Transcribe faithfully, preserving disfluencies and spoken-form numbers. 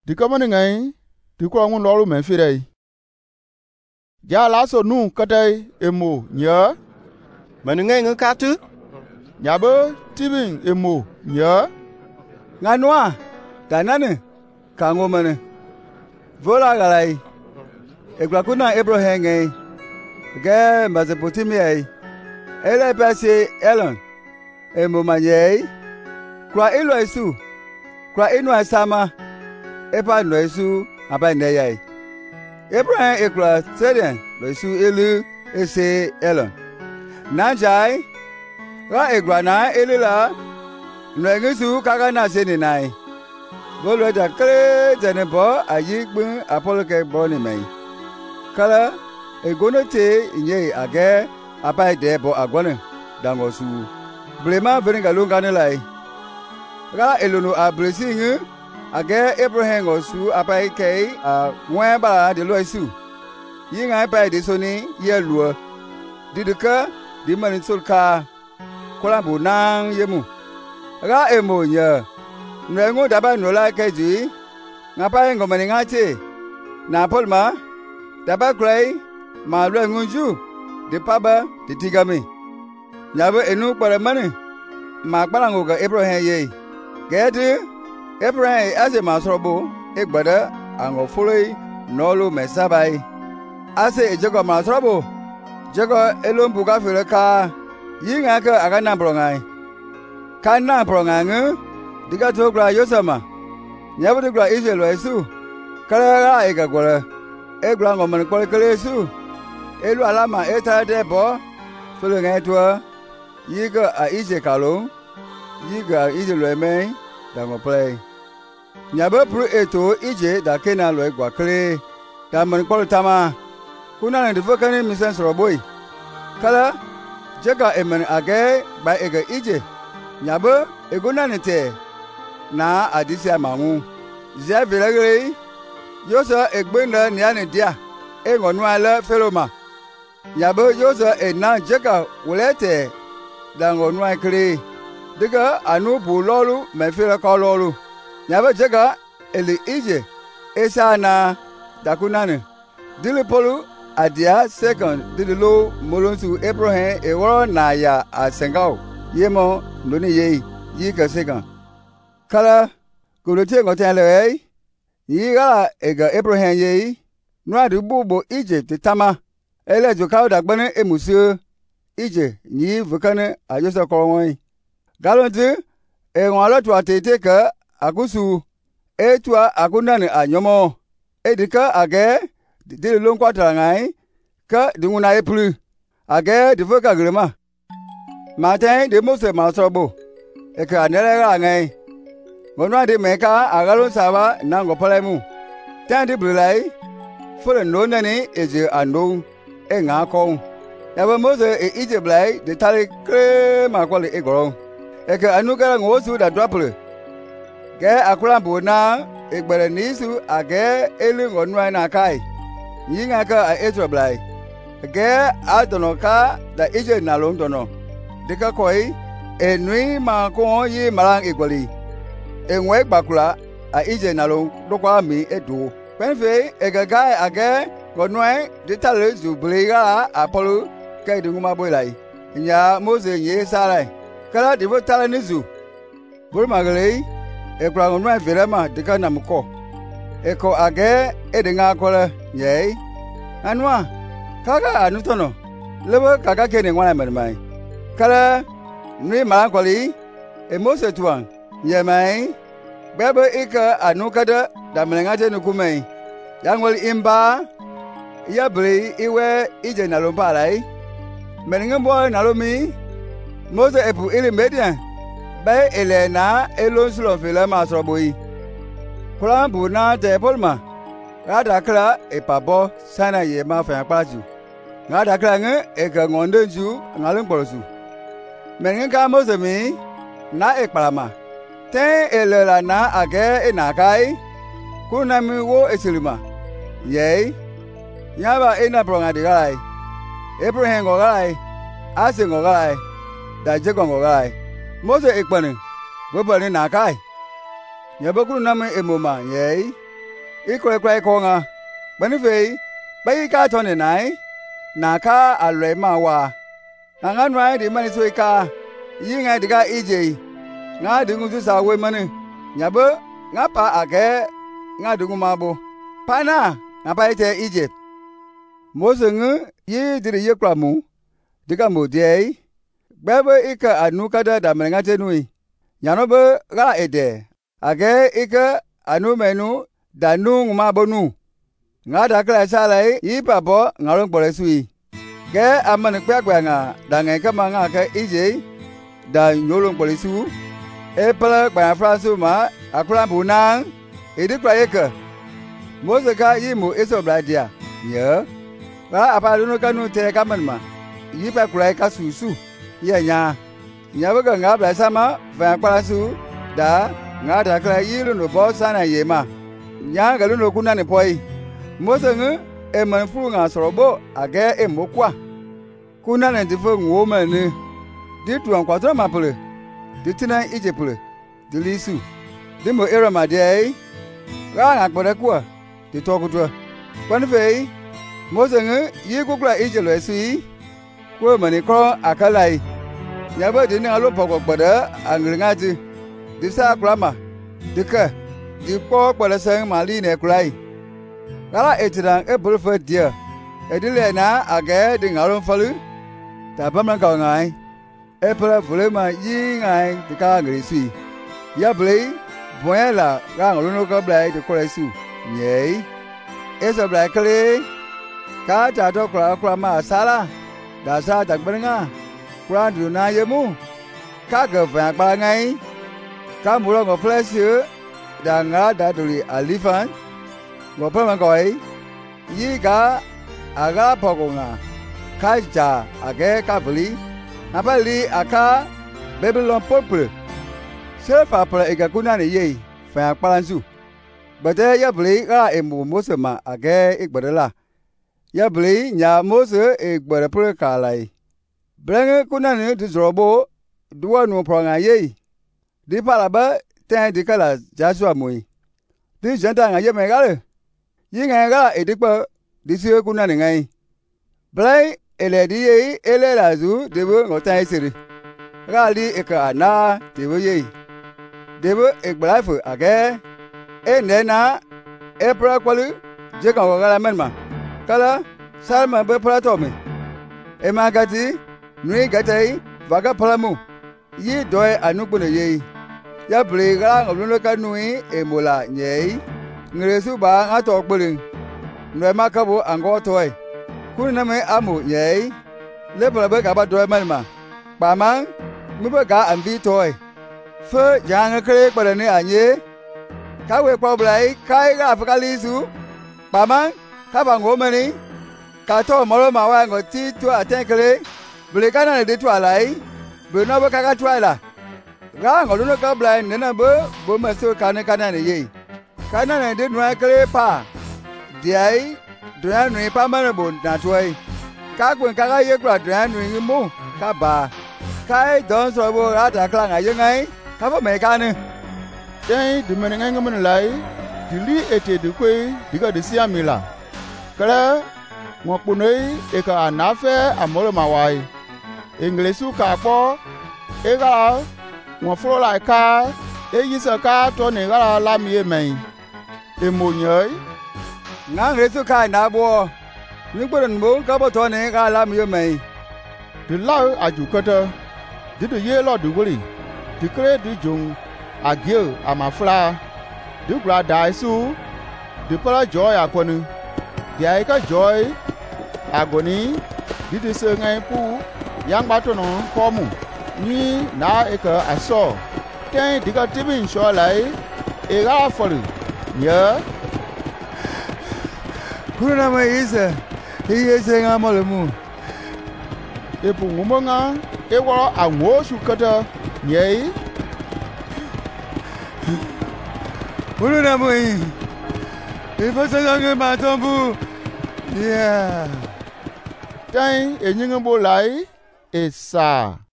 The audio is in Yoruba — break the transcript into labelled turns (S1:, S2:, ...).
S1: di kamani ngai di ko ngun lolu men firei ja la so nu katai emo nya
S2: mani ngai ngu ka tu
S1: nya bo tibing emo nya
S3: nganwa tanane ka ngomane vola galai ekla kuna Abraham ngai ge Mesopotamia ele pese Elon emo manyei kwa ilo isu kwa inu asama epa no isu aba neyai Abraham ekla seden lo isu elu ese Elon nanjai ra egwa na elila no ngisu kaga na seni nai bolo da kre jene bo ayigbun apoloke bo ni mai kala egonote inye age abai de bo agwane dangosu blema veringa lungane lai ra elono abresingu age Abraham osu abai kai a wen ba de lo isu yinga bai de soni ye luo didika di mani sulka kola bu nang yemu ra emonya nwengu daba nola keji ngapa ngomani ngache na polma daba krai ma lo ngunju de paba de tigami nyabe enu para mani ma kpalango ga Abraham ye gede Abraham ase masrobo egbada ango fuloi nolu mesabai ase ejego masrobo jego elombu ga fileka yinga ka agana brongai kana brongangu diga togra yosama nyabu diga Israel wesu kala ega gola egla ngomani kole kelesu elu alama eta de bo fulu ngai yiga a ije kalo yiga ije leme dango play nyabe pru eto ije da kena lo egwa kle da man kole tama kuna ne defokani misen soroboy kala jega emen age ba ega ije nyabe egona nete na adisi amangu zia vilegre yosa egbenda niane dia engonu ala feloma nyabe yosa ena jega wulete dango nwa kre diga anu bu lolu me fira ka lolu nyabe jega ele ije esa na dakunane dili polu adia second dili lo molonsu Abraham e woro na ya asengao yemo ndoni ye yi ka second kala kulote ngotele yi ga ega Abraham ye nwa du bubo ije titama ele jo ka dagbane emusu ije ni vukane ajosa korowon galonti e won lo to atete ka agusu etua agunani anyomo edika age de lo nkwatara ngai ka dinguna epru age de voka grema matin de mose masrobo e ka anere ngai bonwa de meka agalo saba nango palemu tandi bulai fole nonani eje ando e nga ko ebe mose e ije blai de tali kre makwale e goro e ka anugara ngosu da drople ge akura bu na egbere nisu age elu ngonwa na kai yinga ka a etro blai ge adonoka da ije na londono de ka koi enui ma ko yi marang igoli enwe gbakula a ije na lo dokwa mi edu penfe egaga age ngonwa de tali zublega apolu kai dinguma boilai nya mose ye sarai kala divo tala nizu bur magale e kwa nwa verema dika namko eko age edinga kola ye anwa kaga anutono lebo kaga kene ngwana mermai kala nwi marankoli e mose tuan ye mai bebe ika anukada da mlengate nukumei yangol imba ya bre iwe ije na lombalai meninga boy nalomi mose epu ile media bay elena elonsulo fele masroboi plan buna te polma rada kra epabo sana ye ma fa paju rada kra nge e ka ngondenju ngalun porosu meninga ka mose mi na ekparama te elela na age enakai kuna mi wo esilima ye yaba ina bronga digai Abraham ngogai ase ngogai da jego ngogai mose ekpani bobani na kai nyabokuru na me emoma ye ikore krai ko nga bani fe bai ka thon ne nai na kha a lwe ma wa nga nga nwai di mani sui ka yi nga di ka ije nga di ngu su sa we mani nya bo nga pa a ke nga di ngu ma bo pa na nga pa ite Egypt Mose ngu yi di ye kwa mu di ka mo de bebe ika anu kada da menga te nui nyano be ga ede age ika anu menu da nu ma bonu nga da kla sa lai yi pa bo nga ron bole sui ge aman kwa kwa nga da ngai ka ma nga ke ije da nyolong bole su e pala kwa fransu ma akra bu nang e di kwa yeka Mose ka yi mu eso bladia ye ga apa nu ka nu te ka man ma yi pa kwa ka su su ye nya nya ba nga bla sama fa kwa su da nga da kla yi lu no bo sa na ye ma nya ga lu no ku na ni poi Mose ngu e man fu nga so bo age e mo kwa ku na ne di fo ngo ma ni di tuan kwa to ma pule di tina ije pule di lisu di mo era ma de ga nga ko de kwa di to ku to kwa ni fe Mose ngu yi ku kla ije lo su ko mani ko akalai nyaba di ni alo poko gbada angringa ti di sa krama di ka di ko gbada sang mali ne krai kala etira e bulfa dia edile na age di ngaron falu ta pamran ka ngai e pra bulema yi ngai di ka ngri sui ya blei boela ga ngolo ka blai di ko su nyei eso blai kle ka ta to kra kra ma sala da sa tak benga kran du na ye mu ka ga fa ba ngai ka mu lo ngo flesh da nga da du li alifan ngo pa ma ko yi ga aga pa ko nga ka ja age ka bli na ba li aka babylon popre se fa pra e ga kuna ne ye fa pa lan su ba de ya bli ga e mu mo se ma age e gbadala ya bli nya Mose e gbere pro ka lai brenge kuna ne di zrobo duwa no pro nga ye di pala ba ten di kala Joshua mui di janda nga ye me ga le yi nga ga e di pa di si kuna ne ngai blai ele di ye ele la zu de bo ngo tai siri ga li e ka na de bo ye de bo e gbra fu age e ne na e pra kwalu je ka ga la men ma kala salma be prato me e magati nui gatai vaga palamu yi doy anubu ne yi ya bre ga ngolo ka nui e mola nyei ngresu ba nga to gbelin nwe makabo ango toy kun na me amu nyei le bla be ga ba doy man ma ba man mu be ga ambi toy fe jang kre gbele ni anye ka we kwa blai kai ga fa lisu ba man ka ba ngo mani ka to mo lo ma wa ngo ti to atenkele ble kana ne de to alai be no be ka ka to ala ga ngo lo ka blai ne na be bo ma so ka ne kana ne ye kana ne de no kele pa di ai do ya no pa ma ne bo na to ai ka kun ka ga ye kwa do ya no ni mu ka ba kai don so bo ra ta kla nga ye ngai ka ba me ka ne
S1: dai du men ngai ngam lai di li ete du kwe di ga de sia mi la kala ngo punoi e ka na fe amolo mawai inglesu ka po e ga ngo fro lai ka e yisa ka to ne ga la mi e mai e mo nyoi
S3: nga nglesu ka na bo ni gboron mo ka bo to ne ga la mi e mai
S1: de la aju kota di de ye lo du gori di kre di jung agio amafla di gra dai su di para joy akonu di ai ka joy agoni di de se ngai pu yang ba to no ko mu ni na e ka aso ten di ka tibin sho lai e ga folu ye
S3: kuna ma isa iye se nga mo le mu
S1: e pu mu nga e wo anwo su kata yei
S3: kuna mo i e fa se nga ma tombu yeah
S1: dai e nyinga bo lai e sa